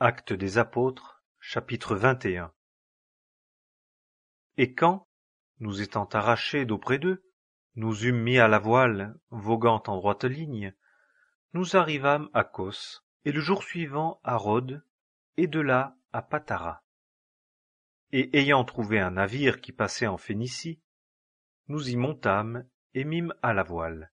Actes des Apôtres, chapitre 21. Et quand, nous étant arrachés d'auprès d'eux, nous eûmes mis à la voile, voguant en droite ligne, nous arrivâmes à Cos, et le jour suivant à Rhodes, et de là à Patara. Et ayant trouvé un navire qui passait en Phénicie, nous y montâmes et mîmes à la voile.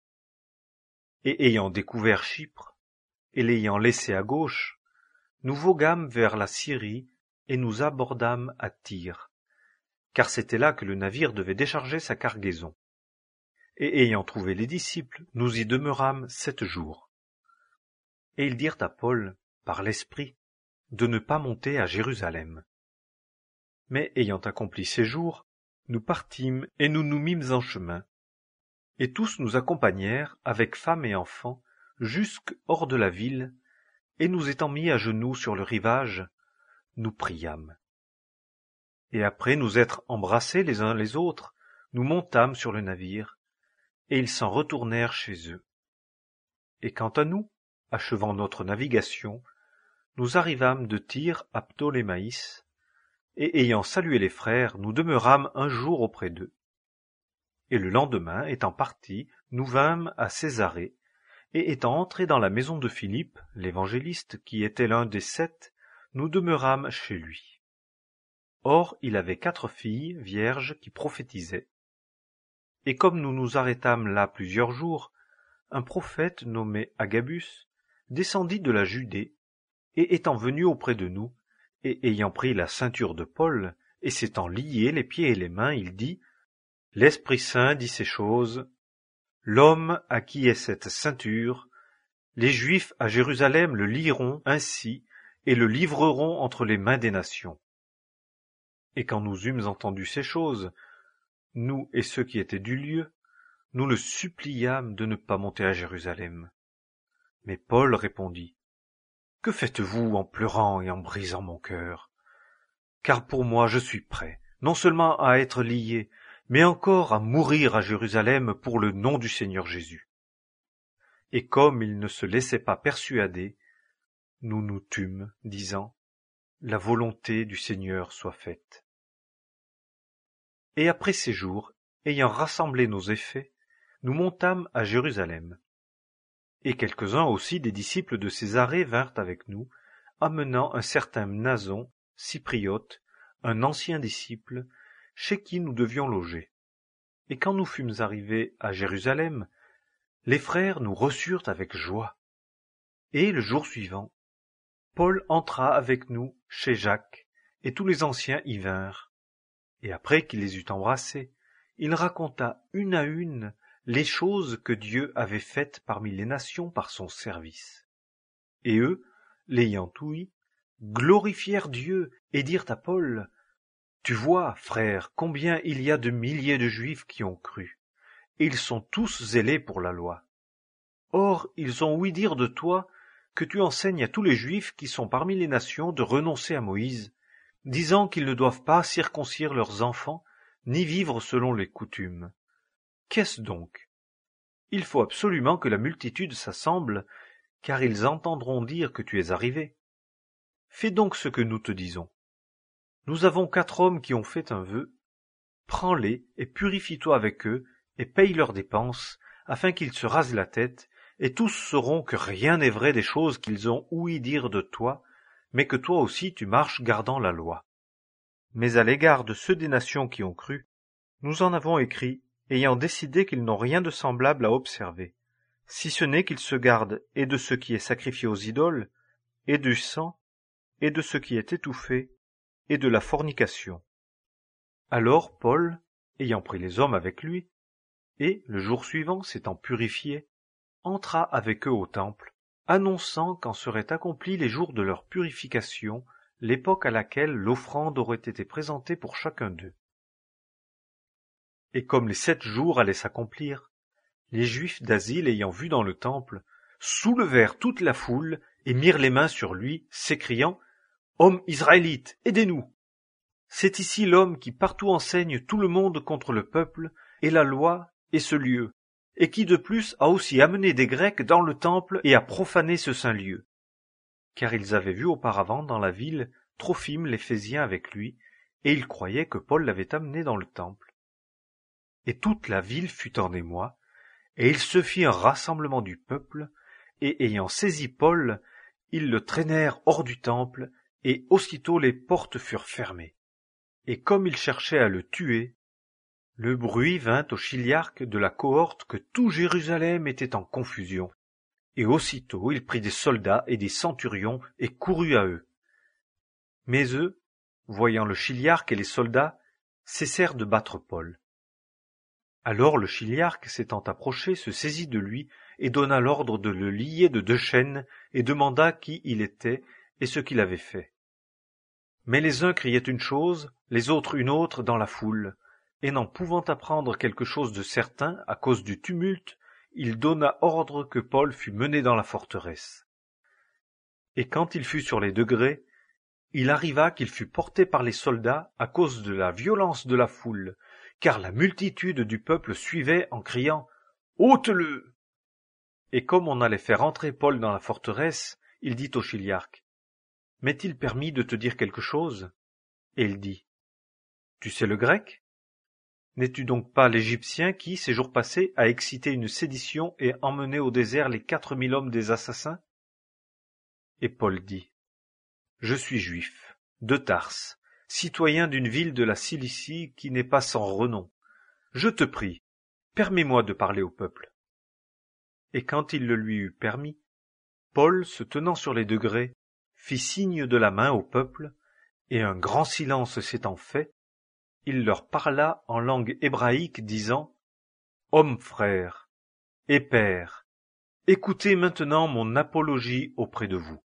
Et ayant découvert Chypre, et l'ayant laissé à gauche, nous voguâmes vers la Syrie et nous abordâmes à Tyr, car c'était là que le navire devait décharger sa cargaison. Et ayant trouvé les disciples, nous y demeurâmes 7 jours. Et ils dirent à Paul, par l'Esprit, de ne pas monter à Jérusalem. Mais ayant accompli ces jours, nous partîmes et nous nous mîmes en chemin. Et tous nous accompagnèrent, avec femmes et enfants, jusque hors de la ville, et nous étant mis à genoux sur le rivage, nous priâmes. Et après nous être embrassés les uns les autres, nous montâmes sur le navire, et ils s'en retournèrent chez eux. Et quant à nous, achevant notre navigation, nous arrivâmes de Tyr à Ptolémaïs, et ayant salué les frères, nous demeurâmes un jour auprès d'eux. Et le lendemain, étant partis, nous vînmes à Césarée, et étant entrés dans la maison de Philippe, l'évangéliste, qui était l'un des 7, nous demeurâmes chez lui. Or il avait 4 filles vierges qui prophétisaient. Et comme nous nous arrêtâmes là plusieurs jours, un prophète nommé Agabus descendit de la Judée, et étant venu auprès de nous, et ayant pris la ceinture de Paul, et s'étant lié les pieds et les mains, il dit : « L'Esprit Saint dit ces choses. L'homme à qui est cette ceinture, les Juifs à Jérusalem le liront ainsi et le livreront entre les mains des nations. » Et quand nous eûmes entendu ces choses, nous et ceux qui étaient du lieu, nous le suppliâmes de ne pas monter à Jérusalem. Mais Paul répondit : « Que faites-vous en pleurant et en brisant mon cœur ? Car pour moi je suis prêt, non seulement à être lié, mais encore à mourir à Jérusalem pour le nom du Seigneur Jésus. » Et comme il ne se laissait pas persuader, nous nous tûmes, disant : « La volonté du Seigneur soit faite. » Et après ces jours, ayant rassemblé nos effets, nous montâmes à Jérusalem. Et quelques-uns aussi des disciples de Césarée vinrent avec nous, amenant un certain Mnason, cypriote, un ancien disciple, chez qui nous devions loger. Et quand nous fûmes arrivés à Jérusalem, les frères nous reçurent avec joie. Et le jour suivant, Paul entra avec nous chez Jacques, et tous les anciens y vinrent. Et après qu'il les eut embrassés, il raconta une à une les choses que Dieu avait faites parmi les nations par son service. Et eux, l'ayant ouï, glorifièrent Dieu et dirent à Paul : « Tu vois, frère, combien il y a de milliers de Juifs qui ont cru, et ils sont tous zélés pour la loi. Or, ils ont ouï dire de toi que tu enseignes à tous les Juifs qui sont parmi les nations de renoncer à Moïse, disant qu'ils ne doivent pas circoncire leurs enfants, ni vivre selon les coutumes. Qu'est-ce donc ? Il faut absolument que la multitude s'assemble, car ils entendront dire que tu es arrivé. Fais donc ce que nous te disons. Nous avons 4 hommes qui ont fait un vœu. Prends-les et purifie-toi avec eux, et paye leurs dépenses, afin qu'ils se rasent la tête, et tous sauront que rien n'est vrai des choses qu'ils ont ouï dire de toi, mais que toi aussi tu marches gardant la loi. Mais à l'égard de ceux des nations qui ont cru, nous en avons écrit, ayant décidé qu'ils n'ont rien de semblable à observer, si ce n'est qu'ils se gardent et de ce qui est sacrifié aux idoles, et du sang, et de ce qui est étouffé, et de la fornication. Alors Paul, ayant pris les hommes avec lui, et, le jour suivant, s'étant purifié, entra avec eux au temple, annonçant qu'en seraient accomplis les jours de leur purification, l'époque à laquelle l'offrande aurait été présentée pour chacun d'eux. Et comme les 7 jours allaient s'accomplir, les Juifs d'Asie l'ayant vu dans le temple, soulevèrent toute la foule et mirent les mains sur lui, s'écriant : « Homme israélite, aidez-nous ! C'est ici l'homme qui partout enseigne tout le monde contre le peuple et la loi et ce lieu, et qui de plus a aussi amené des Grecs dans le temple et a profané ce saint lieu. car ils avaient vu auparavant dans la ville Trophime l'Éphésien avec lui, et ils croyaient que Paul l'avait amené dans le temple. Et toute la ville fut en émoi, et il se fit un rassemblement du peuple, et ayant saisi Paul, ils le traînèrent hors du temple, et aussitôt les portes furent fermées. Et comme ils cherchaient à le tuer, le bruit vint au chiliarque de la cohorte que tout Jérusalem était en confusion. Et aussitôt il prit des soldats et des centurions et courut à eux. Mais eux, voyant le chiliarque et les soldats, cessèrent de battre Paul. Alors le chiliarque, s'étant approché, se saisit de lui et donna l'ordre de le lier de 2 chaînes et demanda qui il était et ce qu'il avait fait. Mais les uns criaient une chose, les autres une autre dans la foule, et n'en pouvant apprendre quelque chose de certain à cause du tumulte, il donna ordre que Paul fût mené dans la forteresse. Et quand il fut sur les degrés, il arriva qu'il fut porté par les soldats à cause de la violence de la foule, car la multitude du peuple suivait en criant « Ôte-le » Et comme on allait faire entrer Paul dans la forteresse, il dit au chiliarque « M'est-il permis de te dire quelque chose ?» Et il dit « Tu sais le grec ? N'es-tu donc pas l'Égyptien qui, ces jours passés, a excité une sédition et emmené au désert les 4000 hommes des assassins ?» Et Paul dit « Je suis juif, de Tarse, citoyen d'une ville de la Cilicie qui n'est pas sans renom. Je te prie, permets-moi de parler au peuple. » Et quand il le lui eut permis, Paul, se tenant sur les degrés, fit signe de la main au peuple, et un grand silence s'étant fait, il leur parla en langue hébraïque, disant « Hommes frères et pères, écoutez maintenant mon apologie auprès de vous.